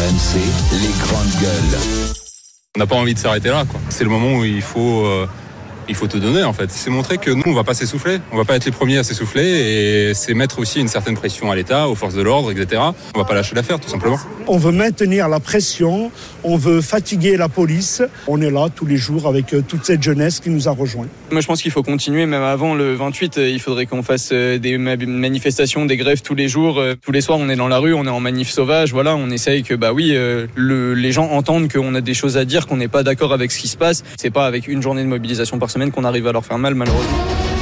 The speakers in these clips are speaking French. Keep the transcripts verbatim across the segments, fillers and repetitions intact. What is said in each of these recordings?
M C, les grandes gueules. On n'a pas envie de s'arrêter là, quoi. C'est le moment où il faut, euh, il faut tout donner, en fait. C'est montrer que nous, on va pas s'essouffler. On va pas être les premiers à s'essouffler, et c'est mettre aussi une certaine pression à l'État, aux forces de l'ordre, et cetera. On va pas lâcher l'affaire, tout simplement. On veut maintenir la pression, on veut fatiguer la police. On est là tous les jours avec toute cette jeunesse qui nous a rejoints. Moi, je pense qu'il faut continuer, même avant le vingt-huit. Il faudrait qu'on fasse des manifestations, des grèves tous les jours. Tous les soirs, on est dans la rue, on est en manif sauvage. Voilà, on essaye que, bah oui, le, les gens entendent qu'on a des choses à dire, qu'on n'est pas d'accord avec ce qui se passe. C'est pas avec une journée de mobilisation par semaine qu'on arrive à leur faire mal, malheureusement.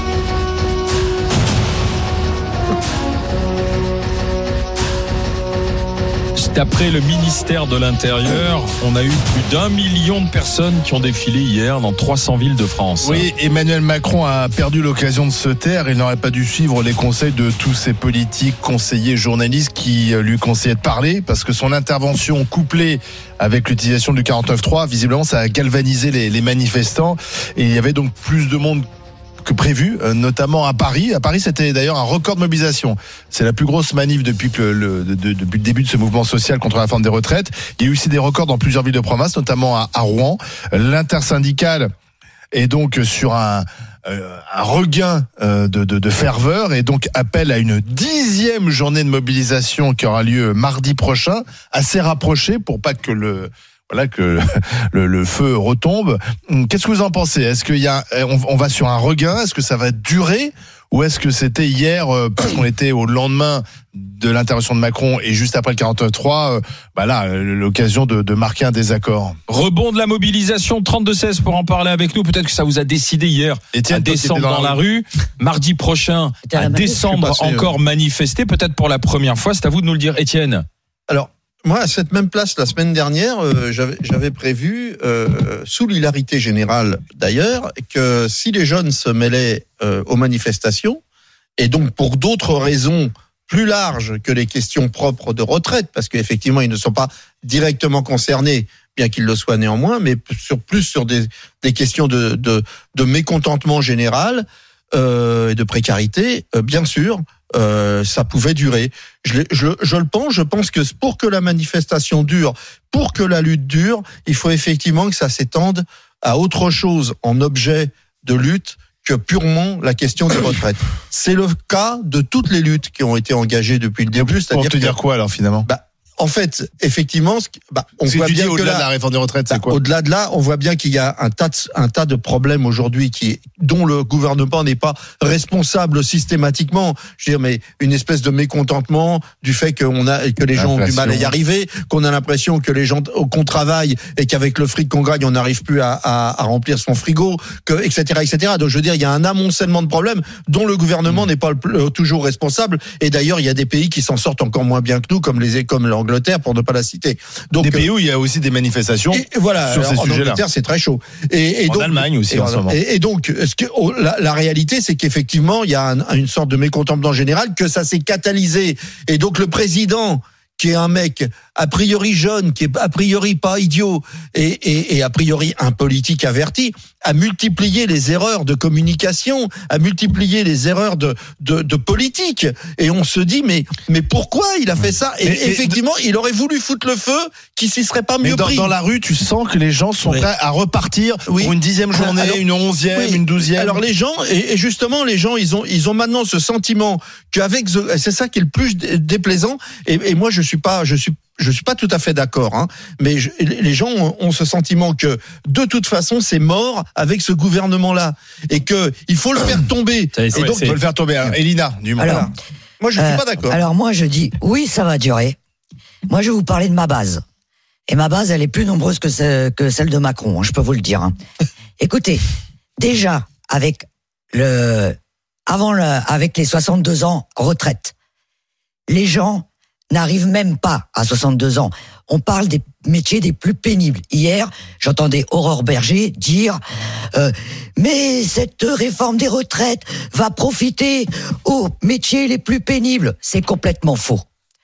D'après le ministère de l'Intérieur, on a eu plus d'un million de personnes qui ont défilé hier dans trois cents villes de France. Oui, Emmanuel Macron a perdu l'occasion de se taire. Il n'aurait pas dû suivre les conseils de tous ces politiques, conseillers, journalistes qui lui conseillaient de parler, parce que son intervention couplée avec l'utilisation du quarante-neuf trois, visiblement, ça a galvanisé les, les manifestants. Et il y avait donc plus de monde que prévu, notamment à Paris. À Paris, c'était d'ailleurs un record de mobilisation. C'est la plus grosse manif depuis, que le, de, de, depuis le début de ce mouvement social contre la réforme des retraites. Il y a eu aussi des records dans plusieurs villes de province, notamment à, à Rouen. L'intersyndicale est donc sur un, euh, un regain euh, de, de, de ferveur et donc appelle à une dixième journée de mobilisation qui aura lieu mardi prochain, assez rapprochée pour pas que le Voilà que le, le feu retombe. Qu'est-ce que vous en pensez ? Est-ce qu'il y a, on, on va sur un regain ? Est-ce que ça va durer ? Ou est-ce que c'était hier, parce qu'on était au lendemain de l'intervention de Macron et juste après le quarante-neuf trois, bah là, l'occasion de, de marquer un désaccord. Rebond de la mobilisation, trente-deux seize pour en parler avec nous. Peut-être que ça vous a décidé hier Etienne, à descendre dans, dans la rue. Mardi prochain, à descendre encore manifester, peut-être pour la première fois. C'est à vous de nous le dire, Etienne. Alors, moi, à cette même place, la semaine dernière, euh, j'avais, j'avais prévu, euh, sous l'hilarité générale d'ailleurs, que si les jeunes se mêlaient euh, aux manifestations, et donc pour d'autres raisons plus larges que les questions propres de retraite, parce qu'effectivement, ils ne sont pas directement concernés, bien qu'ils le soient néanmoins, mais sur, plus sur des, des questions de, de, de mécontentement général euh, et de précarité, euh, bien sûr, Euh, ça pouvait durer. Je, je, je le pense. Je pense que pour que la manifestation dure, pour que la lutte dure, il faut effectivement que ça s'étende à autre chose en objet de lutte que purement la question des retraites. C'est le cas de toutes les luttes qui ont été engagées depuis le début. C'est-à-dire pour te dire quoi alors finalement bah, en fait, effectivement, bah, on si voit tu bien dis que au-delà là, de la réforme des retraites, bah, c'est quoi ? Au-delà de là, on voit bien qu'il y a un tas de, un tas de problèmes aujourd'hui qui, dont le gouvernement n'est pas responsable systématiquement. Je veux dire, mais une espèce de mécontentement du fait qu'on a, que les gens ont du mal à y arriver, qu'on a l'impression que les gens, qu'on travaille et qu'avec le fric qu'on gagne, on n'arrive plus à, à, à remplir son frigo, que, et cetera, et cetera. Donc, je veux dire, il y a un amoncellement de problèmes dont le gouvernement n'est pas le, toujours responsable. Et d'ailleurs, il y a des pays qui s'en sortent encore moins bien que nous, comme les, comme l'Angleterre, pour ne pas la citer. Donc, des pays où il y a aussi des manifestations et voilà, sur ces en sujets-là. Angleterre, c'est très chaud. Et, et en donc, Allemagne aussi et, en ce moment. Et, et donc, ce que, oh, la, la réalité, c'est qu'effectivement, il y a un, une sorte de mécontentement général, que ça s'est catalysé. Et donc, le président, qui est un mec a priori jeune, qui est a priori pas idiot et, et, et a priori un politique averti, a multiplié les erreurs de communication, a multiplié les erreurs de, de, de politique. Et on se dit, mais, mais pourquoi il a fait ça ? Et mais, effectivement, mais, il aurait voulu foutre le feu, qui s'y serait pas mieux dans, pris. Dans la rue, tu sens que les gens sont oui. prêts à repartir oui. pour une dixième journée, alors, une onzième, oui. une douzième. Alors les gens, et, et justement, les gens, ils ont, ils ont maintenant ce sentiment qu'avec, c'est ça qui est le plus déplaisant. Et, et moi, je suis pas, je suis Je suis pas tout à fait d'accord, hein, mais je, les gens ont, ont ce sentiment que de toute façon c'est mort avec ce gouvernement-là et que il faut le faire tomber. Et donc il faut le faire tomber. Alors, Elina, du moins. Alors, moi je euh, suis pas d'accord. Alors moi je dis oui, ça va durer. Moi je vais vous parler de ma base. Et ma base, elle est plus nombreuse que, ce, que celle de Macron, hein, je peux vous le dire. Hein. Écoutez, déjà avec le avant le avec les soixante-deux ans retraite, les gens n'arrive même pas à soixante-deux ans. On parle des métiers les plus pénibles. Hier, j'entendais Aurore Berger dire euh, mais cette réforme des retraites va profiter aux métiers les plus pénibles. C'est complètement faux.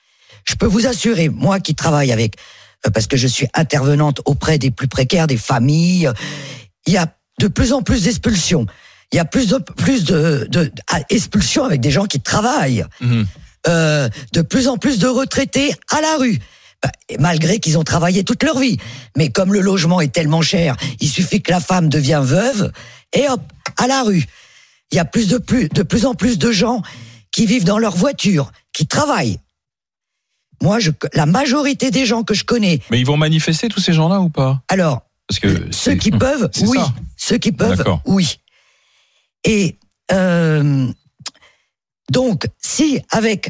Je peux vous assurer, moi qui travaille avec, euh, parce que je suis intervenante auprès des plus précaires, des familles, il y a de plus en plus d'expulsions. Il y a plus de plus de, de, d'expulsions avec des gens qui travaillent. Mmh. Euh, de plus en plus de retraités à la rue. bah, malgré qu'ils ont travaillé toute leur vie. Mais comme le logement est tellement cher, il suffit que la femme devienne veuve et hop, à la rue. Il y a plus de plus, de plus en plus de gens qui vivent dans leur voiture, qui travaillent. Moi, je, la majorité des gens que je connais. Mais ils vont manifester, tous ces gens-là, ou pas? Alors, Parce que ceux qui peuvent, oui. Ça. Ceux qui peuvent, D'accord. oui. Et euh, donc, si avec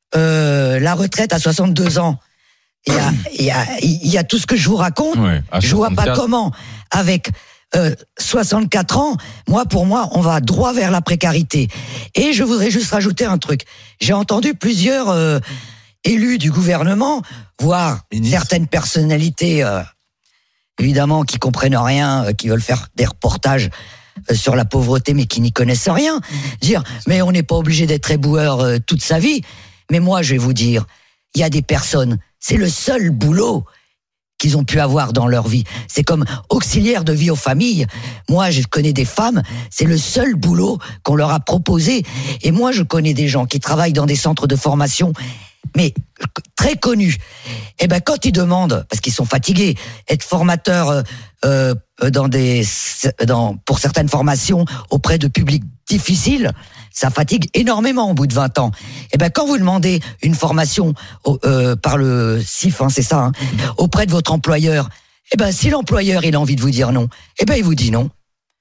euh, la retraite à soixante-deux ans, il y a, il y a, il y a tout ce que je vous raconte, ouais, je vois pas comment, avec euh, soixante-quatre ans, moi, pour moi, on va droit vers la précarité. Et je voudrais juste rajouter un truc. J'ai entendu plusieurs euh, élus du gouvernement, voire Ministre. certaines personnalités, euh, évidemment, qui comprennent rien, euh, qui veulent faire des reportages euh, sur la pauvreté, mais qui n'y connaissent rien, dire, mais on n'est pas obligé d'être éboueur euh, toute sa vie. Mais moi, je vais vous dire, il y a des personnes, c'est le seul boulot qu'ils ont pu avoir dans leur vie. C'est comme auxiliaire de vie aux familles. Moi, je connais des femmes, c'est le seul boulot qu'on leur a proposé. Et moi, je connais des gens qui travaillent dans des centres de formation, mais très connus. Et ben, quand ils demandent, parce qu'ils sont fatigués, être formateurs euh, dans des, dans, pour certaines formations auprès de publics difficiles, ça fatigue énormément au bout de vingt ans. Et ben, quand vous demandez une formation euh, par le C I F, hein, c'est ça, hein, auprès de votre employeur, et ben, si l'employeur il a envie de vous dire non, et ben, il vous dit non.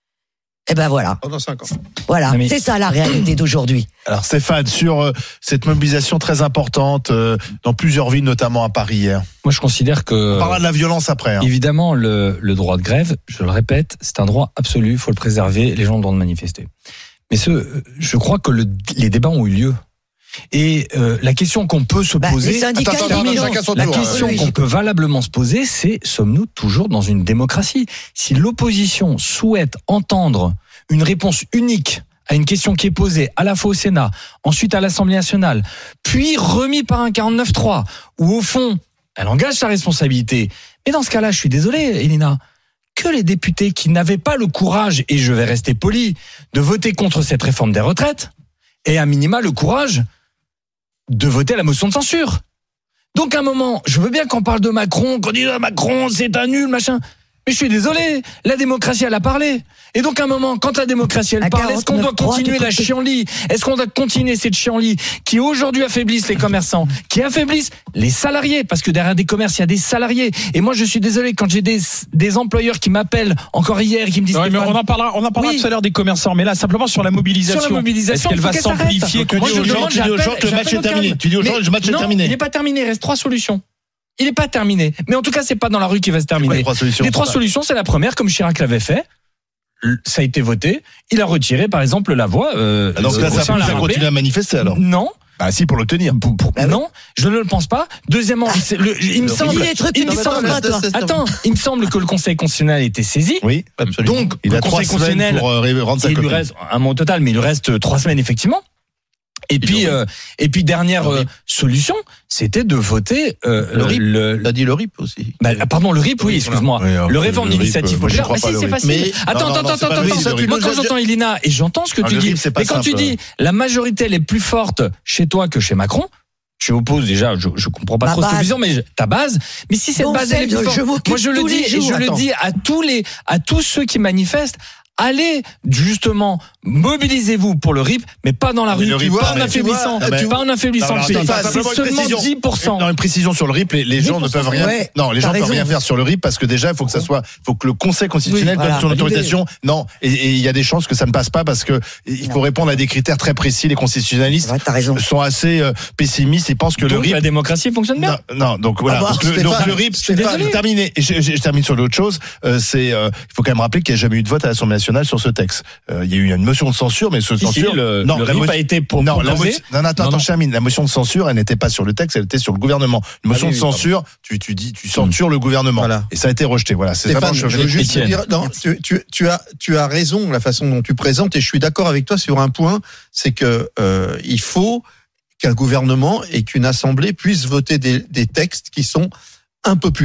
Et ben voilà. Pendant cinq ans. Voilà, mais... c'est ça la réalité d'aujourd'hui. Alors Stéphane, sur euh, cette mobilisation très importante euh, dans plusieurs villes, notamment à Paris hier. Moi, je considère que... On parlera de la violence après. Hein. Évidemment, le, le droit de grève, je le répète, c'est un droit absolu, il faut le préserver, les gens ont le droit de manifester. Mais ce, je crois que le, les débats ont eu lieu. Et euh, la question qu'on peut se bah, poser, attends, attends, attends, attends, la question oui, qu'on peut valablement se poser, c'est sommes-nous toujours dans une démocratie? Si l'opposition souhaite entendre une réponse unique à une question qui est posée à la fois au Sénat, ensuite à l'Assemblée nationale, puis remis par un quarante-neuf trois, où au fond, elle engage sa responsabilité. Mais dans ce cas-là, je suis désolé, Elina, que les députés qui n'avaient pas le courage, et je vais rester poli, de voter contre cette réforme des retraites, aient à minima le courage de voter la motion de censure. Donc à un moment, je veux bien qu'on parle de Macron, qu'on dise ah, Macron c'est un nul, machin. Mais je suis désolé, la démocratie elle a parlé. Et donc à un moment, quand la démocratie elle parle, est-ce qu'on doit continuer la chienlit? Est-ce qu'on doit continuer cette chienlit qui aujourd'hui affaiblissent les commerçants, qui affaiblissent les salariés? Parce que derrière des commerces, il y a des salariés. Et moi je suis désolé quand j'ai des, des employeurs qui m'appellent encore hier et qui me disent... Ouais, mais on en parlera, on en parlera oui. tout à l'heure des commerçants, mais là simplement sur la mobilisation. Sur la mobilisation, est-ce qu'elle va s'amplifier? Tu dis aux gens que le match est terminé. Tu dis aux gens le match est terminé. Il n'est pas terminé, il reste trois solutions. Il n'est pas terminé. Mais en tout cas, c'est pas dans la rue qu'il va se terminer. Les trois solutions, les trois solutions, c'est la première, comme Chirac l'avait fait. Ça a été voté. Il a retiré, par exemple, la voix. Euh, donc là, ça, ça continue à manifester alors? Non. Bah si, pour l'obtenir. Pour, pour, bah, non, je ne le pense pas. Deuxièmement, c'est le, il me semble, il me semble, attends, il me semble que le Conseil constitutionnel a été saisi. Oui, absolument. Donc, il le a Conseil trois semaines pour euh, rendre sa copie. Il lui reste un mois au total, mais il lui reste trois semaines effectivement. Et puis, euh, et puis dernière euh, solution, c'était de voter euh, le R I P. Le, T'as dit le R I P aussi. Bah, pardon, le R I P, oui, excuse-moi. Oui, alors, le réforme d'initiative populaire. Mais si, c'est facile. Mais... Attends, attends, attends, attends. Moi, quand j'entends Elina et j'entends ce que tu dis, mais quand tu dis la majorité elle est plus forte chez toi que chez Macron. Je m'oppose déjà, je, je comprends pas trop cette vision, mais je, ta base. Mais si cette base elle est plus forte, moi je le dis et je le dis à tous les, à tous ceux qui manifestent. Allez, justement, mobilisez-vous pour le R I P, mais pas dans la rue, mais pas en affaiblissant, pas en affaiblissant le pays. C'est seulement dix pour cent. Non, une précision sur le R I P, les, les gens ne peuvent rien, ouais, non, les gens ne peuvent rien faire sur le R I P parce que déjà, il faut que ça soit, faut que le Conseil constitutionnel oui, donne voilà, son autorisation. Non, et il y a des chances que ça ne passe pas parce que il faut répondre à des critères très précis. Les constitutionnalistes ouais, sont assez euh, pessimistes et pensent que donc, le R I P. La démocratie fonctionne bien. Non, non donc voilà. Donc, le, donc le R I P, c'est terminé. Et je, je, je termine sur l'autre chose. Euh, c'est, euh, il faut quand même rappeler qu'il n'y a jamais eu de vote à l'Assemblée sur ce texte. Euh, il y a eu une motion de censure, mais ce censure, si, le, non, le la R I P a été pour non, la motion, non, non, attends, non, attends, je termine. La motion de censure, elle n'était pas sur le texte, elle était sur le gouvernement. Une motion ah, oui, de censure, tu, tu dis, tu censures mmh. le gouvernement. Voilà. Et ça a été rejeté. Voilà. C'est Stéphane, je veux juste te dire, non, tu, tu, tu as, tu as raison la façon dont tu présentes, et je suis d'accord avec toi sur un point, c'est que euh, il faut qu'un gouvernement et qu'une assemblée puissent voter des, des textes qui sont impopulaires.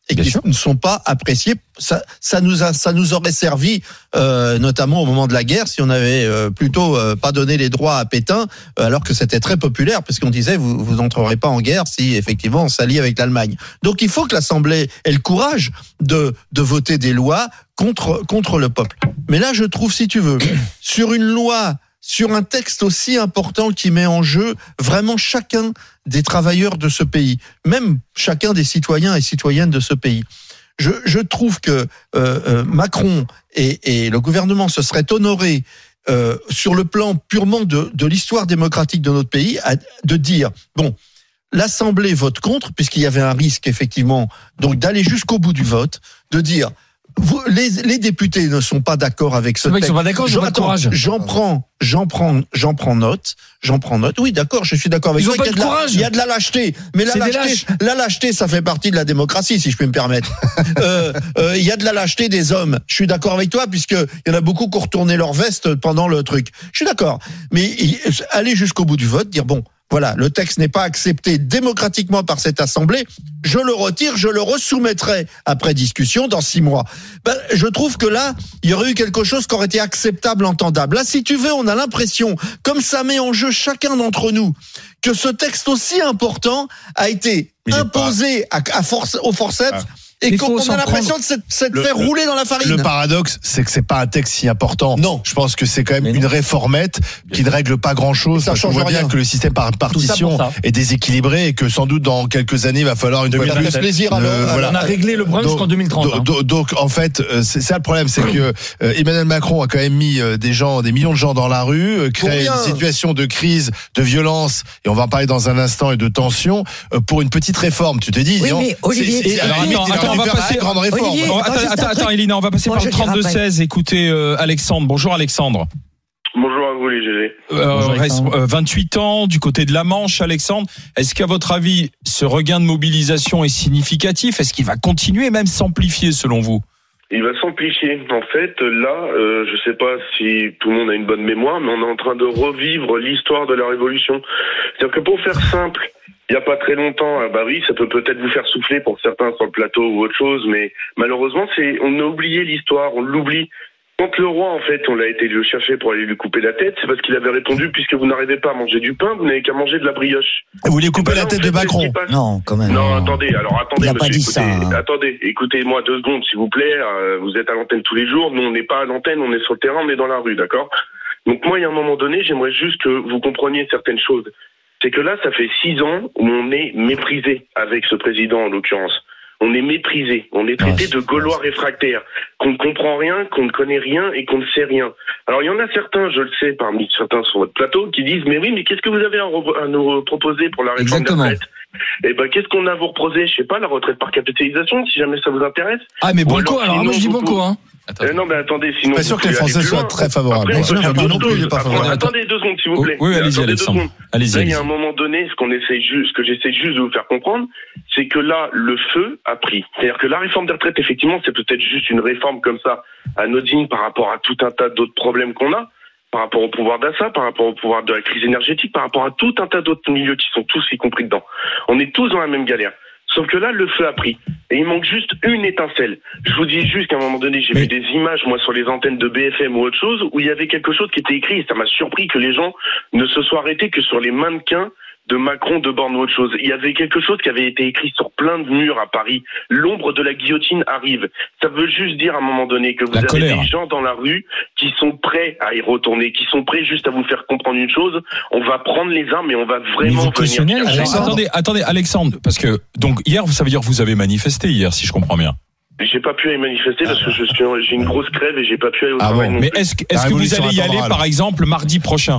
et qui ne sont pas appréciés. Ça, ça nous a, ça nous aurait servi, euh, notamment au moment de la guerre, si on avait euh, plutôt euh, pas donné les droits à Pétain, euh, alors que c'était très populaire, parce qu'on disait vous vous entrerez pas en guerre si effectivement on s'allie avec l'Allemagne. Donc il faut que l'Assemblée ait le courage de de voter des lois contre contre le peuple. Mais là, je trouve, si tu veux, sur une loi, sur un texte aussi important qui met en jeu vraiment chacun des travailleurs de ce pays, même chacun des citoyens et citoyennes de ce pays. Je, je trouve que euh, euh, Macron et, et le gouvernement se seraient honorés euh, sur le plan purement de, de l'histoire démocratique de notre pays, à, de dire, bon, l'Assemblée vote contre, puisqu'il y avait un risque effectivement, donc d'aller jusqu'au bout du vote, de dire... Vous, les, les députés ne sont pas d'accord avec ce texte. Ils sont pas d'accord, j'en, pas de courage. J'en prends, j'en prends, j'en prends note. J'en prends note. Oui, d'accord, je suis d'accord avec Ils toi. ont pas Il de courage. La, il y a de la lâcheté, mais la lâcheté, la lâcheté, ça fait partie de la démocratie, si je puis me permettre. euh, euh, il y a de la lâcheté des hommes. Je suis d'accord avec toi, puisque il y en a beaucoup qui ont retourné leur veste pendant le truc. Je suis d'accord, mais aller jusqu'au bout du vote, dire bon. Voilà, le texte n'est pas accepté démocratiquement par cette Assemblée. Je le retire, je le resoumettrai après discussion dans six mois. Ben, je trouve que là, il y aurait eu quelque chose qui aurait été acceptable, entendable. Là, si tu veux, on a l'impression, comme ça met en jeu chacun d'entre nous, que ce texte aussi important a été imposé à, à force, au forceps. Ah. Et qu'on a l'impression de s'être fait rouler dans la farine. Le paradoxe, c'est que c'est pas un texte si important. Non. Je pense que c'est quand même une réformette qui ne règle pas grand chose. Ça change on voit rien. bien que le système par partition est déséquilibré et que sans doute dans quelques années il va falloir une fois de plus. plaisir. Alors, euh, voilà. On a réglé le problème jusqu'en deux mille trente. Donc, hein. donc en fait, c'est ça le problème, c'est que euh, Emmanuel Macron a quand même mis euh, des gens, des millions de gens dans la rue, euh, créé une situation de crise, de violence, et on va en parler dans un instant, et de tension euh, pour une petite réforme. Tu t'es dit, oui, mais Olivier, c'est, c'est, alors, attends, attends, on va passer grande réforme. Olivier, oh, attends, attends, attends, Elina, on va passer bon, par le trente-deux seize. Écoutez, euh, Alexandre. Bonjour, Alexandre. Bonjour à vous, les G G. Euh, Bonjour, reste, euh, vingt-huit ans, du côté de la Manche, Alexandre. Est-ce qu'à votre avis, ce regain de mobilisation est significatif? Est-ce qu'il va continuer, même s'amplifier, selon vous? Il va s'amplifier. En fait, là, euh, je sais pas si tout le monde a une bonne mémoire, mais on est en train de revivre l'histoire de la Révolution. C'est-à-dire que pour faire simple, il n'y a pas très longtemps, ah bah oui, ça peut peut-être vous faire souffler pour certains sur le plateau ou autre chose, mais malheureusement, c'est, on a oublié l'histoire, on l'oublie. Quand le roi, en fait, on l'a été le chercher pour aller lui couper la tête, c'est parce qu'il avait répondu, puisque vous n'arrivez pas à manger du pain, vous n'avez qu'à manger de la brioche. Vous voulez couper bah la là, tête en fait, de Macron? Non, quand même. Non, attendez, alors attendez, Il a monsieur, pas dit écoutez, ça, hein. attendez, écoutez-moi deux secondes, s'il vous plaît, euh, vous êtes à l'antenne tous les jours, nous on n'est pas à l'antenne, on est sur le terrain, on est dans la rue, d'accord? Donc moi, il y a un moment donné, j'aimerais juste que vous compreniez certaines choses. C'est que là, ça fait six ans où on est méprisé avec ce président, en l'occurrence. On est méprisé, on est traité de Gaulois réfractaires, qu'on ne comprend rien, qu'on ne connaît rien et qu'on ne sait rien. Alors il y en a certains, je le sais, parmi certains sur votre plateau, qui disent « Mais oui, mais qu'est-ce que vous avez à nous proposer pour la réforme des retraites ?» Eh ben, qu'est-ce qu'on a à vous proposer? Je sais pas, la retraite par capitalisation, si jamais ça vous intéresse. Ah, mais Bon, banco, alors, alors moi je dis banco, hein. Euh, non, mais attendez, sinon. Je suis pas sûr que les Français soient très favorables. Après, Bien sûr, non plus, il est pas favorable. Attendez deux secondes, s'il vous plaît. Oui, oui, allez-y, attendez Alexandre. Allez-y. Là, il y a un moment donné, ce qu'on essaie juste, ce que j'essaie juste de vous faire comprendre, c'est que là, le feu a pris. C'est-à-dire que la réforme des retraites, effectivement, c'est peut-être juste une réforme comme ça, anodine par rapport à tout un tas d'autres problèmes qu'on a, par rapport au pouvoir d'achat, par rapport au pouvoir de la crise énergétique, par rapport à tout un tas d'autres milieux qui sont tous y compris dedans. On est tous dans la même galère. Sauf que là, le feu a pris. Et il manque juste une étincelle. Je vous dis juste qu'à un moment donné, j'ai Mais... vu des images, moi, sur les antennes de B F M ou autre chose, où il y avait quelque chose qui était écrit, et ça m'a surpris que les gens ne se soient arrêtés que sur les mannequins de Macron, de Borne ou autre chose. Il y avait quelque chose qui avait été écrit sur plein de murs à Paris. L'ombre de la guillotine arrive. Ça veut juste dire à un moment donné que vous la avez colère. des gens dans la rue qui sont prêts à y retourner, qui sont prêts juste à vous faire comprendre une chose. On va prendre les armes et on va vraiment venir. Alors, attendez, attendez, Alexandre, parce que donc hier, ça veut dire que vous avez manifesté hier, si je comprends bien. J'ai pas pu aller manifester parce que je suis, j'ai une grosse crève et j'ai pas pu aller au ah travail. Bon, mais est-ce, est-ce que vous allez y aller, par exemple, mardi prochain?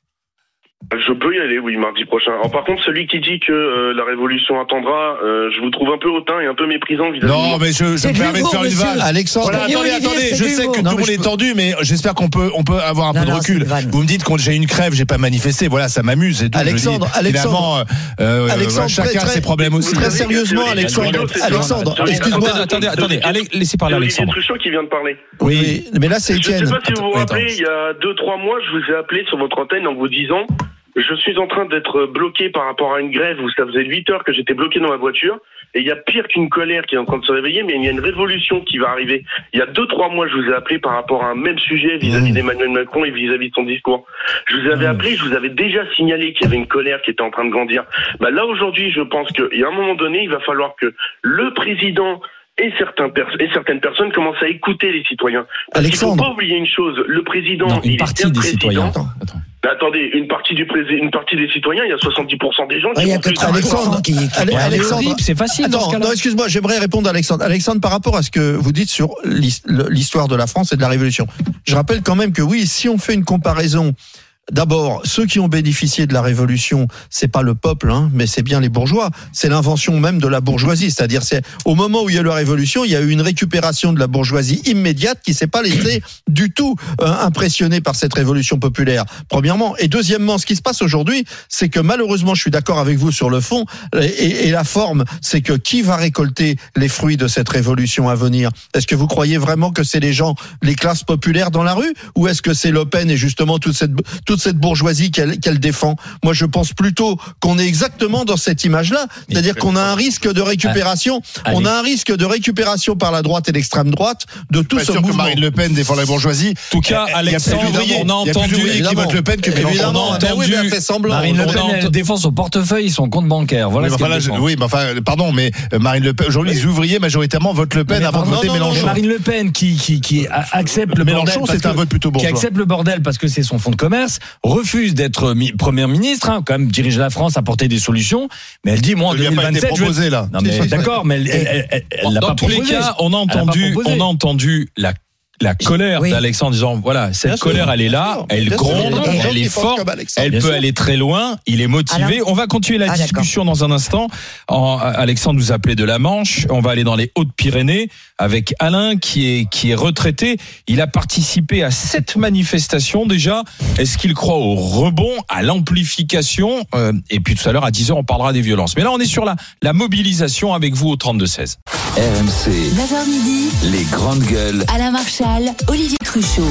Je peux y aller, oui, mardi prochain. Alors, par contre, celui qui dit que euh, la révolution attendra, euh, je vous trouve un peu hautain et un peu méprisant vis-à-vis. Non, mais je, je me permets de faire une vanne. Alexandre, voilà, attendez, Olivier, attendez. Je sais que non, tout le monde est tendu, mais j'espère qu'on peut, on peut avoir un non, peu de non, recul. Vous me dites que j'ai une crève, j'ai pas manifesté. Voilà, ça m'amuse. Et tout, Alexandre, dis, Alexandre, euh, Alexandre, chacun très, ses problèmes aussi. Très sérieusement, Alexandre, Alexandre, excuse-moi. Attendez, attendez, allez, laissez parler Alexandre. C'est Truchot qui vient de parler. Oui, mais là c'est Étienne. Je sais pas si vous vous rappelez, il y a deux, trois mois, je vous ai appelé sur votre antenne en vous disant. Je suis en train d'être bloqué par rapport à une grève où ça faisait huit heures que j'étais bloqué dans ma voiture. Et il y a pire qu'une colère qui est en train de se réveiller, mais il y a une révolution qui va arriver. Il y a deux, trois mois, je vous ai appelé par rapport à un même sujet vis-à-vis mmh. d'Emmanuel Macron et vis-à-vis de son discours. Je vous avais appelé, je vous avais déjà signalé qu'il y avait une colère qui était en train de grandir. Bah là, aujourd'hui, je pense qu'à un moment donné, il va falloir que le président et, certains pers- et certaines personnes commencent à écouter les citoyens. Parce Alexandre. qu'il ne faut pas oublier une chose, le président, non, une il partie est bien des président. Citoyens. Attends, attends. Attendez, une partie du pré- une partie des citoyens, il y a soixante-dix pour cent des gens qui il y a vont que plus Alexandre qui, qui... Allez, Alexandre, horrible, c'est facile. Attends, non, excuse-moi, j'aimerais répondre à Alexandre. Alexandre, par rapport à ce que vous dites sur l'histoire de la France et de la Révolution, je rappelle quand même que oui, si on fait une comparaison. D'abord, ceux qui ont bénéficié de la Révolution, c'est pas le peuple, hein, mais c'est bien les bourgeois. C'est l'invention même de la bourgeoisie. C'est-à-dire, c'est au moment où il y a eu la Révolution, il y a eu une récupération de la bourgeoisie immédiate qui s'est pas laissée du tout euh, impressionnée par cette Révolution populaire. Premièrement, et deuxièmement, ce qui se passe aujourd'hui, c'est que malheureusement, je suis d'accord avec vous sur le fond et, et la forme, c'est que qui va récolter les fruits de cette Révolution à venir ? Est-ce que vous croyez vraiment que c'est les gens, les classes populaires dans la rue, ou est-ce que c'est Le Pen et justement toute cette toute cette bourgeoisie qu'elle, qu'elle défend? Moi, je pense plutôt qu'on est exactement dans cette image-là. C'est-à-dire qu'on a un risque de récupération. Allez. On a un risque de récupération par la droite et l'extrême droite de tout ce mouvement. Que Marine Le Pen défend la bourgeoisie. En tout cas, Alexandre, on a entendu qui vote Le Pen que Mélenchon. On a entendu. Elle fait semblant. Marine Le Pen elle défend son portefeuille, son compte bancaire. Voilà. Oui, ce enfin, là, je, oui, mais enfin, pardon, mais Marine Le Pen. Aujourd'hui, les ouvriers majoritairement votent Le Pen avant de voter Mélenchon. Marine Le Pen qui qui qui accepte le Mélenchon, c'est un vote plutôt bourgeois. Qui accepte le bordel parce que c'est son fonds de commerce. Refuse d'être mi- première ministre, hein, quand même dirige la France, apporter des solutions, mais elle dit moi en deux mille vingt-sept je proposé, là. Non mais d'accord, mais elle, elle, elle, elle, elle l'a dans pas tous proposé. les cas, on a entendu, on a entendu la la colère oui. d'Alexandre disant voilà cette bien colère sûr, elle est là, elle gronde, elle est forte, elle peut sûr. aller très loin, il est motivé. Alors, on va continuer la ah, discussion d'accord. dans un instant. En, Alexandre nous appelait de la Manche, on va aller dans les Hautes-Pyrénées avec Alain qui est qui est retraité. Il a participé à sept manifestations déjà. Est-ce qu'il croit au rebond, à l'amplification euh, et puis tout à l'heure à dix heures on parlera des violences. Mais là on est sur la la mobilisation avec vous au trente-deux seize. R M C. neuf heures midi. Les grandes gueules. Alain Marchal, Olivier Truchot.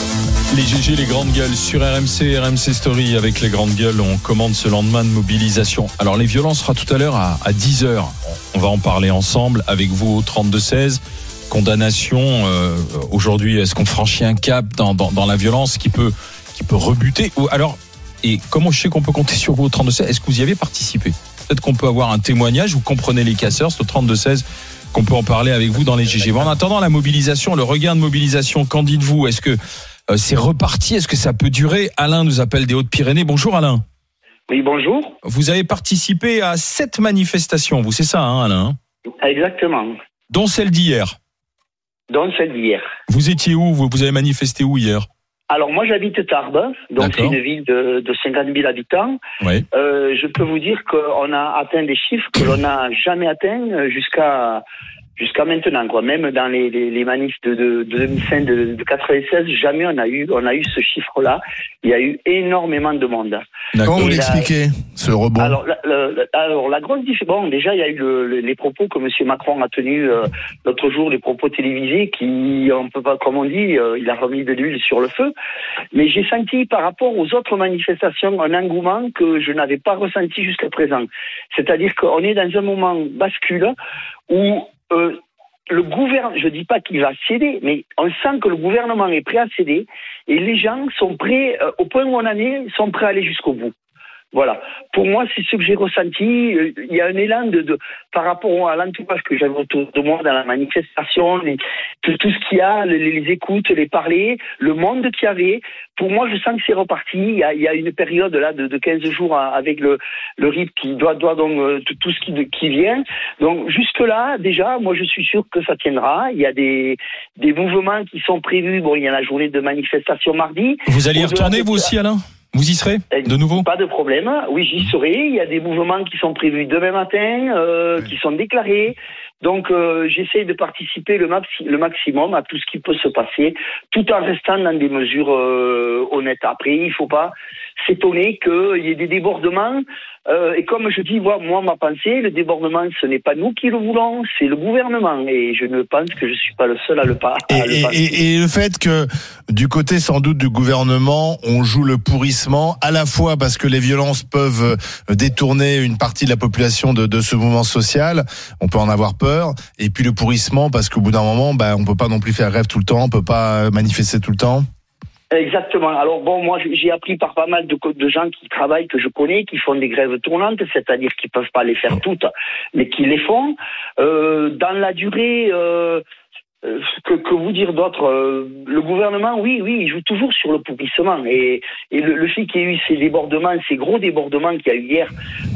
Les G G, les grandes gueules sur R M C, R M C Story avec les grandes gueules. On commande ce lendemain de mobilisation. Alors les violences sera tout à l'heure à, à dix heures. On va en parler ensemble avec vous au trente-deux seize. Condamnation. Euh, aujourd'hui, est-ce qu'on franchit un cap dans, dans, dans la violence qui peut, qui peut rebuter ou alors, et comment je sais qu'on peut compter sur vous au trente-deux seize? Est-ce que vous y avez participé? Peut-être qu'on peut avoir un témoignage. Vous comprenez les casseurs, c'est au trente-deux seize qu'on peut en parler avec vous dans les G G. Bon, en attendant la mobilisation, le regain de mobilisation, qu'en dites-vous? Est-ce que euh, c'est reparti? Est-ce que ça peut durer? Alain nous appelle des Hautes-Pyrénées. Bonjour Alain. Oui, bonjour. Vous avez participé à sept manifestations, vous, c'est ça, hein, Alain? Exactement. Dont celle d'hier. Dont celle d'hier. Vous étiez où? Vous, vous avez manifesté où hier? Alors moi j'habite Tarbes, donc D'accord. c'est une ville de, de cinquante mille habitants. Oui. Euh, je peux vous dire qu'on a atteint des chiffres que l'on n'a jamais atteints jusqu'à jusqu'à maintenant, quoi. Même dans les, les, les manifs de, de, de deux mille cinq, de, de quatre-vingt-seize, jamais on a eu on a eu ce chiffre-là. Il y a eu énormément de monde. Comment vous l'expliquez, ce rebond? Alors la, la, alors la grosse différence, bon, déjà il y a eu le, le, les propos que M. Macron a tenus euh, l'autre jour, les propos télévisés qui, on peut pas, comme on dit, euh, il a remis de l'huile sur le feu. Mais j'ai senti par rapport aux autres manifestations un engouement que je n'avais pas ressenti jusqu'à présent. C'est-à-dire qu'on est dans un moment bascule où euh, le gouvernement, je dis pas qu'il va céder, mais on sent que le gouvernement est prêt à céder et les gens sont prêts, euh, au point où on en est, sont prêts à aller jusqu'au bout. Voilà. Pour moi, c'est ce que j'ai ressenti. Il y a un élan de, de par rapport à l'entourage que j'avais autour de moi dans la manifestation, les, tout, tout ce qu'il y a, les, les écoutes, les parler, le monde qu'il y avait. Pour moi, je sens que c'est reparti. Il y a, il y a une période là de, de quinze jours avec le, le R I P qui doit, doit donc euh, tout ce qui, qui vient. Donc jusque là, déjà, moi je suis sûr que ça tiendra. Il y a des, des mouvements qui sont prévus. Bon, il y a la journée de manifestation mardi. Vous allez y retourner vous aussi, Alain? Vous y serez de nouveau? Pas de problème. Oui, j'y serai. Il y a des mouvements qui sont prévus demain matin, euh, qui sont déclarés. Donc, euh, j'essaie de participer le, maxi- le maximum à tout ce qui peut se passer, tout en restant dans des mesures euh, honnêtes. Après, il ne faut pas s'étonner qu'il y ait des débordements. Euh, et comme je dis, moi, moi, ma pensée, le débordement, ce n'est pas nous qui le voulons, c'est le gouvernement. Et je ne pense que je suis pas le seul à le pas. Et, et, et, et le fait que, du côté sans doute du gouvernement, on joue le pourrissement, à la fois parce que les violences peuvent détourner une partie de la population de, de ce mouvement social, on peut en avoir peur, et puis le pourrissement parce qu'au bout d'un moment, bah, on peut pas non plus faire grève tout le temps, on peut pas manifester tout le temps. Exactement. Alors bon, moi j'ai appris par pas mal de, de gens qui travaillent, que je connais, qui font des grèves tournantes, c'est-à-dire qu'ils peuvent pas les faire toutes, mais qui les font. Euh, dans la durée, euh, que, que vous dire d'autre, euh, le gouvernement, oui, oui, il joue toujours sur le pourrissement. Et, et le, le fait qu'il y ait eu ces débordements, ces gros débordements qu'il y a eu hier,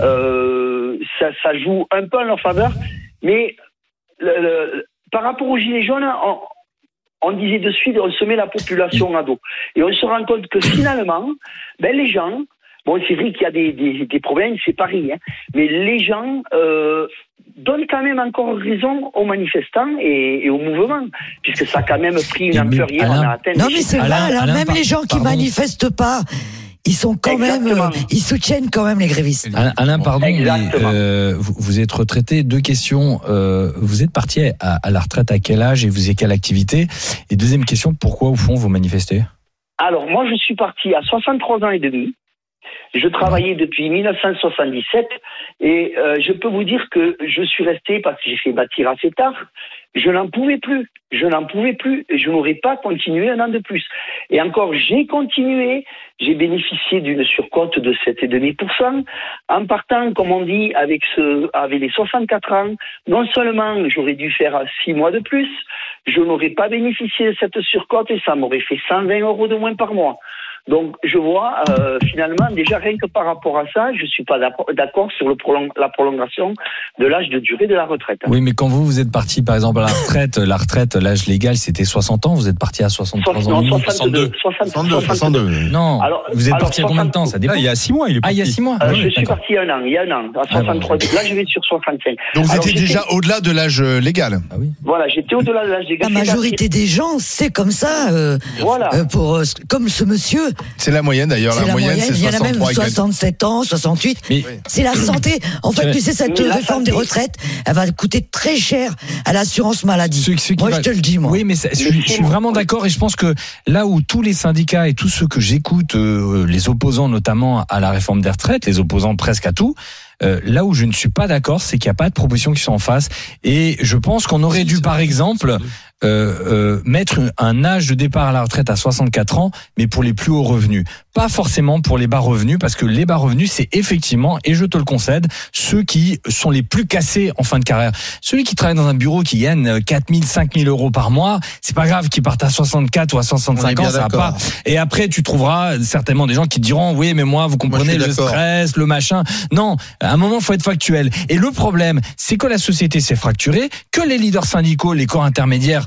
euh, ça, ça joue un peu en leur faveur. Mais le, le, par rapport aux Gilets jaunes, on, on disait de suite, on se met la population à dos. Et on se rend compte que finalement, ben les gens, bon c'est vrai qu'il y a des, des, des problèmes, c'est pareil, hein, mais les gens euh, donnent quand même encore raison aux manifestants et, et au mouvement, puisque ça a quand même pris une ampleur hier, on a atteint... Non mais c'est vrai, Alain, Alain, même par, les gens qui pardon. manifestent pas, ils sont quand Exactement. même, euh, ils soutiennent quand même les grévistes. Alain, Alain pardon, mais, euh, vous, vous êtes retraité. Deux questions. Euh, vous êtes parti à, à la retraite à quel âge et vous avez quelle activité? Et deuxième question, pourquoi au fond vous manifestez? Alors moi, je suis parti à soixante-trois ans et demi. Je travaillais depuis mille neuf cent soixante-dix-sept et euh, je peux vous dire que je suis resté parce que j'ai fait bâtir assez tard. Je n'en pouvais plus. Je n'en pouvais plus. Je n'aurais pas continué un an de plus. Et encore, j'ai continué. J'ai bénéficié d'une surcote de sept virgule cinq pour cent. En partant, comme on dit, avec ce, avec les soixante-quatre ans, non seulement j'aurais dû faire six mois de plus, je n'aurais pas bénéficié de cette surcote et ça m'aurait fait cent vingt euros de moins par mois. Donc, je vois, euh, finalement, déjà rien que par rapport à ça, je suis pas d'accord sur le prolong- la prolongation de l'âge de durée de la retraite. Oui, mais quand vous, vous êtes parti, par exemple, à la retraite, la retraite, l'âge légal, c'était soixante ans, vous êtes parti à soixante-trois ans. Non, soixante-deux. soixante-deux. soixante-deux. Non. Alors, vous êtes alors, parti à combien de temps? Ça dépend. Ah, il y a six mois, il est parti. Ah, il y a six mois. Euh, oui, je d'accord. suis parti il y a un an, il y a un an, à soixante-trois. Ah, bon, là, je vais sur soixante-cinq. Donc, vous alors, étiez déjà au-delà de l'âge légal. Ah oui. Voilà, j'étais au-delà de l'âge légal. La majorité des gens, c'est comme ça, euh, voilà. euh, pour, euh, comme ce monsieur. C'est la moyenne. D'ailleurs, la, la moyenne, moyenne, c'est il y en a même soixante-sept ans, soixante-huit. Mais c'est la santé. En fait, tu sais, cette réforme des retraites, elle va coûter très cher à l'assurance maladie. Ce, ce moi, va... je te le dis, moi. Oui, mais je, je suis vraiment d'accord et je pense que là où tous les syndicats et tous ceux que j'écoute, euh, les opposants notamment à la réforme des retraites, les opposants presque à tout, Euh, là où je ne suis pas d'accord, c'est qu'il n'y a pas de propositions qui sont en face. Et je pense qu'on aurait dû, par exemple, euh, euh, mettre un âge de départ à la retraite à soixante-quatre ans, mais pour les plus hauts revenus. Pas forcément pour les bas revenus, parce que les bas revenus, c'est effectivement, et je te le concède, ceux qui sont les plus cassés en fin de carrière. Celui qui travaille dans un bureau qui gagne quatre mille, cinq mille euros par mois, c'est pas grave qu'il parte à soixante-quatre ou à soixante-cinq ans, ça va pas. Et après, tu trouveras certainement des gens qui te diront, oui, mais moi, vous comprenez moi, le stress, le machin. Non. À un moment, il faut être factuel. Et le problème, c'est que la société s'est fracturée, que les leaders syndicaux, les corps intermédiaires,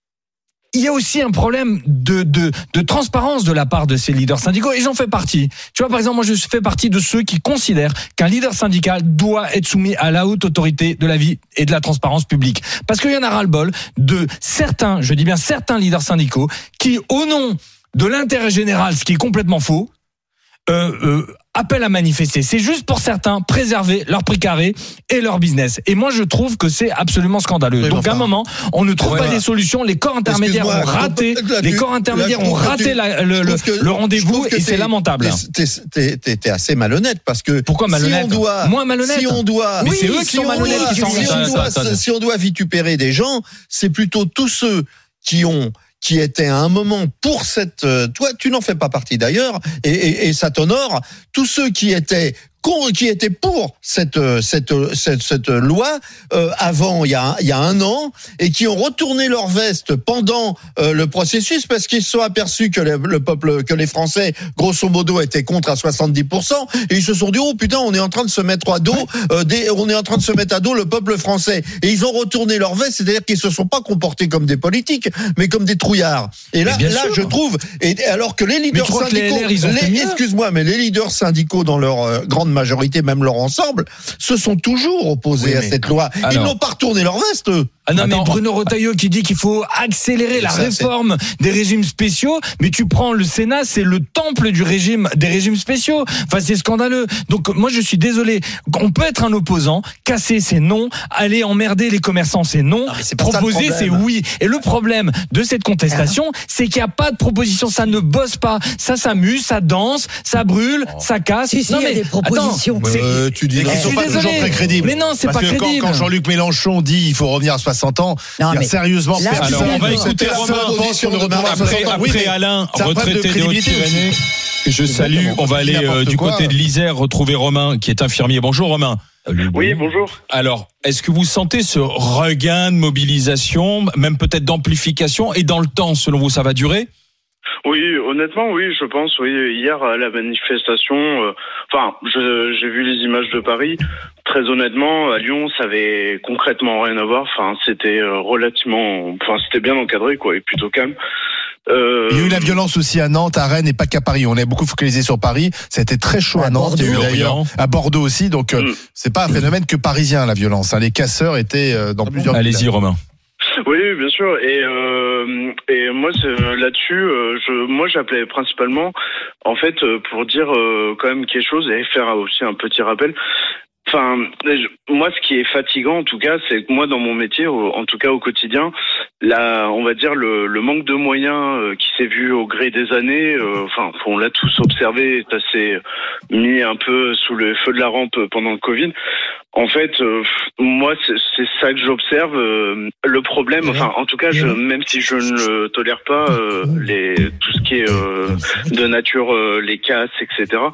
il y a aussi un problème de, de, de transparence de la part de ces leaders syndicaux, et j'en fais partie. Tu vois, par exemple, moi, je fais partie de ceux qui considèrent qu'un leader syndical doit être soumis à la haute autorité de la vie et de la transparence publique. Parce qu'il y en a ras-le-bol de certains, je dis bien certains leaders syndicaux, qui, au nom de l'intérêt général, ce qui est complètement faux, euh, euh, appel à manifester. C'est juste pour certains préserver leur prix carré et leur business. Et moi, je trouve que c'est absolument scandaleux. Oui, donc, enfin, à un moment, on ne trouve ouais, pas ouais. des solutions. Les corps intermédiaires ont raté. Là, les corps intermédiaires ont raté la, le, le, que, le rendez-vous et c'est lamentable. T'es, t'es, t'es, t'es assez malhonnête parce que. Pourquoi malhonnête? Si on doit, Moins malhonnête. Si on doit. Mais oui, c'est eux qui si sont malhonnêtes qui sont si on doit, si on doit vitupérer des gens, c'est plutôt tous ceux qui ont. qui était à un moment pour cette... Toi, tu n'en fais pas partie d'ailleurs, et, et, et ça t'honore. Tous ceux qui étaient qui étaient pour cette cette cette, cette loi euh, avant il y a il y a un an et qui ont retourné leur veste pendant euh, le processus parce qu'ils se sont aperçus que le, le peuple que les Français grosso modo étaient contre à soixante-dix pour cent et ils se sont dit oh putain on est en train de se mettre à dos euh, des, on est en train de se mettre à dos le peuple français et ils ont retourné leur veste, c'est-à-dire qu'ils se sont pas comportés comme des politiques mais comme des trouillards. Et là là sûr. je trouve et alors que les leaders syndicaux que les L R, les, excuse-moi mais les leaders syndicaux dans leur euh, grande majorité, même leur ensemble, se sont toujours opposés oui, à cette loi. Alors, ils n'ont pas retourné leur veste, eux. Ah non, Attends, mais Bruno Retailleau qui dit qu'il faut accélérer la ça, réforme c'est... des régimes spéciaux, mais tu prends le Sénat, c'est le temple du régime, des régimes spéciaux. Enfin, c'est scandaleux. Donc, moi, je suis désolé. On peut être un opposant, casser, c'est non. Aller emmerder les commerçants, c'est non. non c'est Proposer, c'est oui. Et le problème de cette contestation, c'est qu'il n'y a pas de proposition. Ça ne bosse pas. Ça s'amuse, ça danse, ça brûle, oh. ça casse. Si, si, non, mais il y a des propositions. Attends, euh, tu dis, ils ne sont pas toujours très crédibles. Mais non, c'est Parce pas que crédible. Quand, quand Jean-Luc Mélenchon dit il faut revenir à soixante ans, non, mais sérieusement, là, alors on va écouter Romain. Après, après oui, Alain, retraité des Hautes-Pyrénées. Je salue. On va aller euh, du côté de l'Isère retrouver Romain, qui est infirmier. Bonjour Romain. Oui, bonjour. Alors, est-ce que vous sentez ce regain de mobilisation, même peut-être d'amplification, et dans le temps, selon vous, ça va durer ? Oui, honnêtement, oui, je pense. Oui, hier à la manifestation, euh, enfin, je, j'ai vu les images de Paris. Très honnêtement, à Lyon, ça avait concrètement rien à voir. Enfin, c'était relativement, enfin, c'était bien encadré, quoi, et plutôt calme. Euh... Il y a eu la violence aussi à Nantes, à Rennes et pas qu'à Paris. On est beaucoup focalisé sur Paris. Ça a été très chaud à, à Nantes. Il y a eu d'ailleurs à Bordeaux aussi. Donc, euh, mm. c'est pas un phénomène que parisien, la violence. Hein. Les casseurs étaient euh, dans ah plusieurs. Bon Allez-y, Romain. Oui, bien sûr. Et euh, et moi c'est, là-dessus, euh, je, moi j'appelais principalement, en fait, pour dire euh, quand même quelque chose et faire aussi un petit rappel. Enfin, moi, ce qui est fatigant, en tout cas, c'est que moi, dans mon métier, en tout cas au quotidien, là, on va dire le, le manque de moyens euh, qui s'est vu au gré des années. Euh, enfin, on l'a tous observé, ça s'est mis un peu sous le feu de la rampe pendant le Covid. En fait, euh, moi, c'est, c'est ça que j'observe. Euh, le problème, enfin, en tout cas, je, même si je ne tolère pas euh, les tout ce qui est euh, de nature, euh, les casses, et cetera.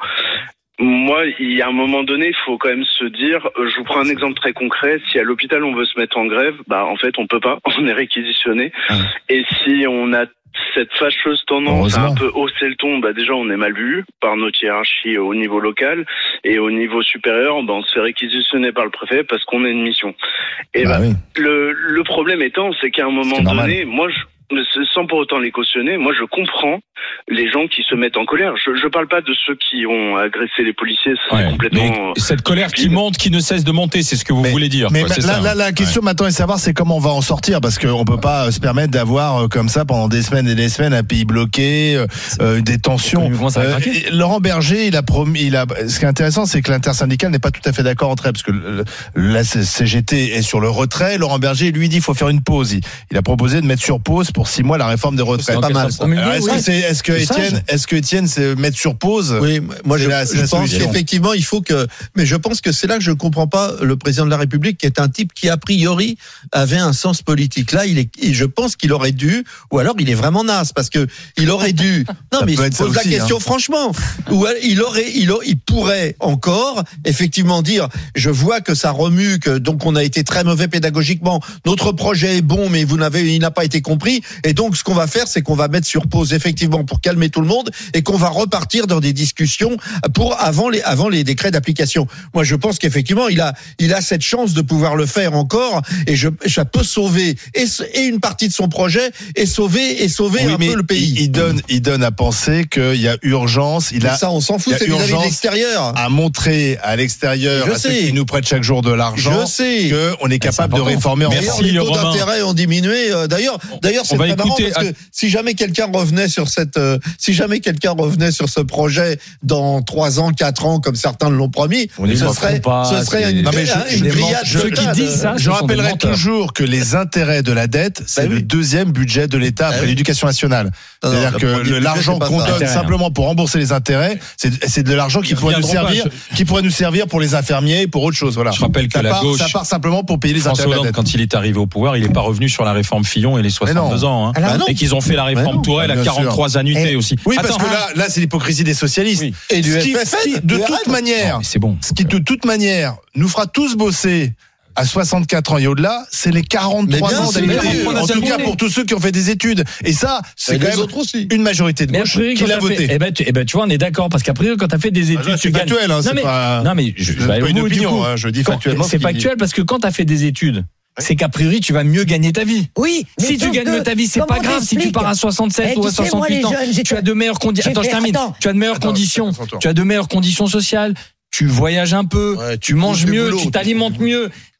Moi, il y a un moment donné, il faut quand même se dire, je vous prends un exemple très concret, si à l'hôpital on veut se mettre en grève, bah en fait on peut pas, on est réquisitionné. Mmh. Et si on a cette fâcheuse tendance à un peu hausser le ton, bah déjà on est mal vu par notre hiérarchie au niveau local, et au niveau supérieur, bah on se fait réquisitionner par le préfet parce qu'on a une mission. Et bah, bah oui. le, le problème étant, c'est qu'à un moment c'est donné, normal. moi je sans pour autant les cautionner, moi je comprends les gens qui se mettent en colère. Je je parle pas de ceux qui ont agressé les policiers, c'est ouais, complètement... Cette colère stupide. Qui monte, qui ne cesse de monter, c'est ce que vous mais, voulez dire. Mais quoi, là, c'est ça, là, la question ouais. maintenant est de savoir c'est comment on va en sortir, parce qu'on peut pas se permettre d'avoir comme ça pendant des semaines et des semaines un pays bloqué, euh, des tensions. Euh, Laurent Berger, il a promis, il a, ce qui est intéressant, c'est que l'intersyndicale n'est pas tout à fait d'accord entre elles, parce que la C G T est sur le retrait. Laurent Berger, lui, dit il faut faire une pause. Il, il a proposé de mettre sur pause pour six mois la réforme des retraites. C'est pas mal. Ça. Alors, est-ce, oui. que c'est, est-ce que Étienne, est-ce que Étienne, c'est mettre sur pause? Oui, moi je, la, je pense solution. Qu'effectivement il faut que, mais je pense que c'est là que je ne comprends pas le président de la République, qui est un type qui a priori avait un sens politique. Là, il est, je pense qu'il aurait dû, ou alors il est vraiment naze, parce que il aurait dû. Non, mais il pose la question hein. franchement. Ou il aurait, il, aurait, il pourrait encore effectivement dire, je vois que ça remue, que donc on a été très mauvais pédagogiquement. Notre projet est bon, mais vous n'avez, il n'a pas été compris. Et donc ce qu'on va faire, c'est qu'on va mettre sur pause effectivement pour calmer tout le monde, et qu'on va repartir dans des discussions pour avant les avant les décrets d'application. Moi, je pense qu'effectivement, il a il a cette chance de pouvoir le faire encore, et je ça peut sauver et, et une partie de son projet et sauver et sauver oui, un peu le pays. Il, il donne il donne à penser qu'il y a urgence. Il mais a ça, on s'en fout. C'est vis-à-vis de l'extérieur. À montrer à l'extérieur je à sais. Ceux qui nous prêtent chaque jour de l'argent. Je sais que on est capable de réformer. Merci, les taux Romain. D'intérêt ont diminué. D'ailleurs, d'ailleurs, c'est très marrant parce que si jamais quelqu'un revenait sur cette, euh, si jamais quelqu'un revenait sur ce projet dans trois ans, quatre ans, comme certains l'ont promis, ce serait, pas, ce serait une, non mais je, une grillade. Ceux qui disent ça, je rappellerai toujours que les intérêts de la dette, c'est bah oui. le deuxième budget de l'État après bah l'éducation nationale. Non, C'est-à-dire non, que le, l'argent qu'on ça. donne simplement pour rembourser les intérêts, c'est, c'est de l'argent qui pourrait nous servir, pas, qui pourrait nous servir pour les infirmiers, pour autre chose. Voilà. Je rappelle que ça la part, gauche, ça part simplement pour payer les François intérêts Hollande, de la dette. quand il est arrivé au pouvoir, il n'est pas revenu sur la réforme Fillon et les soixante-deux ans, hein. Alors, et qu'ils ont fait la réforme Tourelle à quarante-trois annuités aussi. Oui, parce que là, là, c'est l'hypocrisie des socialistes. Oui. Et du F F N, de toute manière, c'est bon. Ce qui de toute manière nous fera tous bosser à soixante-quatre ans et au-delà, c'est les quarante-trois ans d'annuité. En tout cas, pour tous ceux qui ont fait des études. Et ça, c'est et quand même aussi. Une majorité de gauche qui l'a voté. Eh ben, tu, eh ben, tu vois, on est d'accord, parce qu'après, quand t'as fait des études, ah, là, c'est factuel, hein, non, c'est mais, pas, non, mais, je, je pas une opinion, hein, je dis factuellement. C'est factuel parce que quand t'as fait des études, c'est qu'a priori tu vas mieux gagner ta vie. Oui. Si tu gagnes mieux ta vie, c'est pas grave. Si tu pars à soixante-sept ou à soixante-huit ans, tu as de meilleures conditions. Attends, je termine. Tu as de meilleures conditions. Tu as de meilleures conditions sociales. Tu voyages un peu. Tu manges mieux. Tu t'alimentes mieux.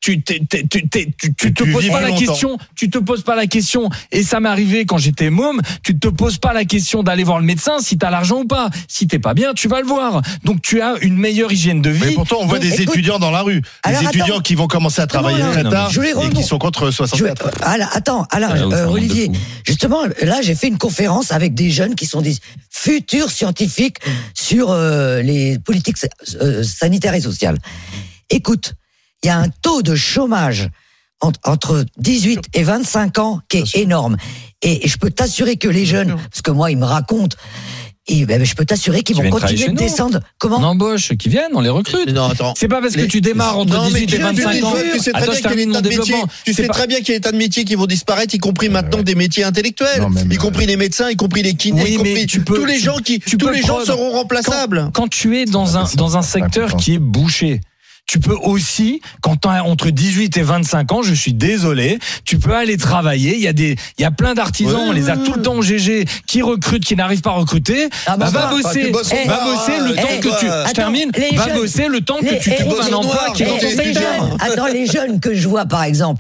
tu t'es, t'es, tu, t'es, tu, tu te tu poses vis pas plus la longtemps. question, tu te poses pas la question, et ça m'est arrivé quand j'étais môme, tu te poses pas la question d'aller voir le médecin si t'as l'argent ou pas. Si t'es pas bien, tu vas le voir. Donc tu as une meilleure hygiène de vie. Mais pourtant, on voit Donc, des écoute, étudiants dans la rue, des alors, étudiants attends. qui vont commencer à travailler Comment, très là tard Je voulais et rendre- qui sont contre Je, soixante-quatre. Alain, attends, Alain, Ah, vous, euh, ça monte Olivier, de fou. justement, là, j'ai fait une conférence avec des jeunes qui sont des futurs scientifiques sur euh, les politiques euh, sanitaires et sociales. Écoute, il y a un taux de chômage en- entre dix-huit et vingt-cinq ans qui est énorme. Et, et je peux t'assurer que les jeunes, parce que moi, ils me racontent, et, ben, je peux t'assurer qu'ils Qui vont viennent continuer de travailler chez nous. descendre. Comment On embauche, qui viennent, on les recrute. Non, attends. C'est pas parce que Les- tu démarres entre Non, mais dix-huit et tu- vingt-cinq tu- ans. Tu sais très Attends, bien je qu'il y a termine des mon tas de métiers. développement. Tu C'est sais pas- très bien qu'il y a des tas de métiers qui vont disparaître, y compris maintenant des métiers intellectuels, Non, mais- y compris les médecins, y compris les kinés, Oui, y mais compris tu peux- tous les tu- gens qui, tu tous peux les gens prendre- seront remplaçables. Quand tu es dans un, dans un secteur qui est bouché, tu peux aussi, quand tu as entre dix-huit et vingt-cinq ans, je suis désolé, tu peux aller travailler. Il y a des, il y a plein d'artisans, Ouais, on les a ouais, tout le temps au G G, qui recrutent, qui n'arrivent pas à recruter. Ah, bah, bah, va bah, bosser, tu bosses au va noir, bosser le euh, temps eh, que tu, attends, je termine, les va jeunes- bosser le temps que les- tu eh, trouves bosses un au emploi noir, qui quand dans Eh, t'es ton les étudiant. secteur. jeunes, attends, les jeunes que je vois, par exemple,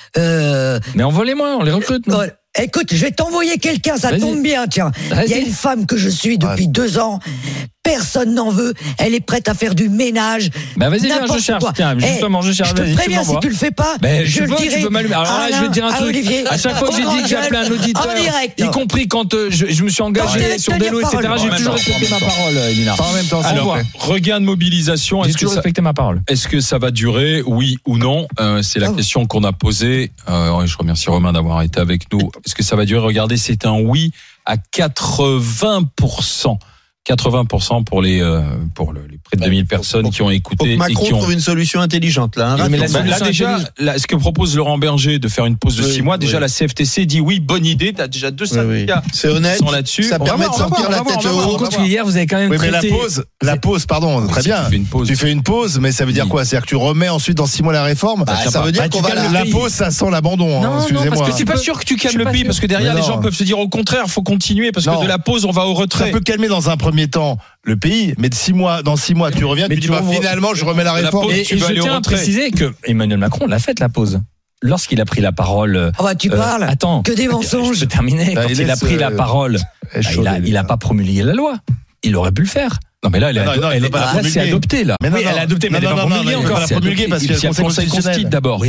euh, Mais envoie-les-moi, on les recrute. nous. Euh, écoute, je vais t'envoyer quelqu'un, ça Vas-y. tombe bien, tiens. Vas-y. Il y a une femme que je suis depuis deux ans. Personne n'en veut. Elle est prête à faire du ménage. Bah vas-y, viens, n'importe je cherche. quoi. Tiens, Eh, justement, je cherche. Je te Vas-y, tu préviens, si m'envoies. tu le fais pas, Ben, je je le veux, dirai. tu veux m'allumer. Alors là, je vais te dire un à truc. Olivier. À chaque fois que j'ai dit que j'appelais un auditeur, En direct. y compris quand euh, je, je me suis Quand engagé je te sur laisse des lots, et tenir cetera, parole. j'ai En toujours même temps, respecté en ma même temps. parole, Elina. Pas en même temps, s'il Alors, vous plaît. regain de mobilisation. J'ai Est-ce que, toujours ça, respecté ma parole. est-ce que ça va durer, oui ou non? Euh, C'est la Ah. question qu'on a posée. Euh, je remercie Romain d'avoir été avec nous. Est-ce que ça va durer? Regardez, c'est un oui à quatre-vingts pour cent. quatre-vingts pour cent pour les euh, pour le- les près de deux mille personnes qui ont Faut écouté que et Macron qui ont. trouve une solution intelligente, là. hein, Oui, mais la rassure-moi. Bah, là solution déjà, intelligente. là, ce que propose Laurent Berger de faire une pause de Oui, six mois, déjà oui. la C F T C dit oui, bonne idée. T'as déjà deux Oui, oui. syndicats C'est honnête. qui sont là-dessus. Ça On va permet de voir, on va sortir voir, la on va tête voir, on va haute. voir, on va Contre voir. hier, vous avez quand même Oui, mais la traité. pause, la pause, pardon, très Si bien. tu fais une pause. Tu fais une pause, mais ça veut dire Oui. quoi? C'est-à-dire que tu remets ensuite dans six mois la réforme. Bah, ça veut dire Bah, qu'on tu va calmes la- la pause, ça sent l'abandon. hein, Non, non, excusez-moi. parce que C'est pas sûr que tu Je calmes suis le pas pays sûr. parce que derrière Mais les non. gens peuvent se dire au contraire, faut continuer parce que Non. de la pause on va au Ça retrait. peut calmer dans un premier temps le pays, mais de six mois, dans six mois, tu reviens, Mais tu dis tu bah, renvoies- finalement, je remets la La réforme. pause, Et, tu et vas je aller au tiens à retrait. préciser que Emmanuel Macron l'a fait la pause. Lorsqu'il a pris la parole. euh, Ah bah, tu euh, parles. Attends. Que des mensonges. Je peux terminer. Bah, Quand il il a laisse, pris la euh, parole, Elle bah, chaud, il a, les il a gars. pas promulgué la loi. Il aurait pu le faire. Non mais là elle est, Non, non, il elle peut est pas la là, promulguer. c'est adopté là. Mais non, Oui, non. elle a adopté, mais Non, elle n'est non, pas non, promulguée non, il peut encore. pas la C'est promulguer adopté. parce Il qu'il y a y a le le Conseil Conseil constitutionnel d'abord.